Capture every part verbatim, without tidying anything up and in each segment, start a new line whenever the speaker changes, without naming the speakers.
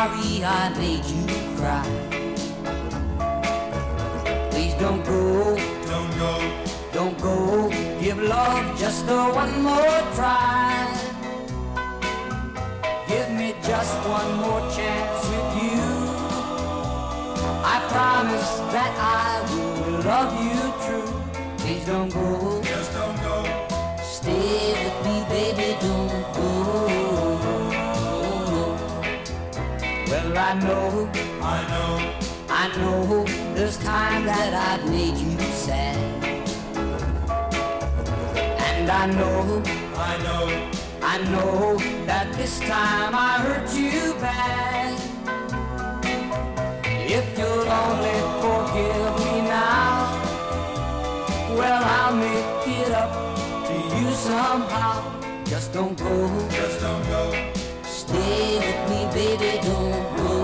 sorry I made you cry. Please don't go,
Don't go,
don't go. Give love just a one more try. Give me just one more chance with you. I promise that I will love you true. Please don't go,
just don't go.
stay with me, baby, don't go. Well, I know,
I know,
I know there's times that I've made you sad. And I know,
I know,
I know that this time I hurt you bad. If you'll only forgive me now, well, I'll make it up to you somehow. Just don't go,
just don't go.
stay with me, baby, don't go.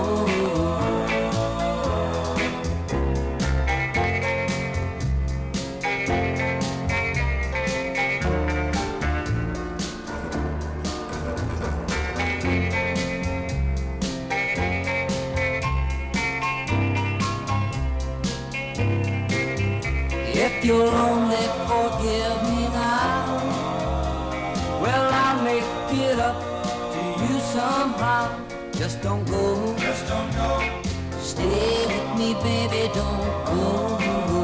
If you'll only forgive me now, well, I'll make it up to you somehow. Just don't go,
Just don't go,
stay with me, baby, don't go.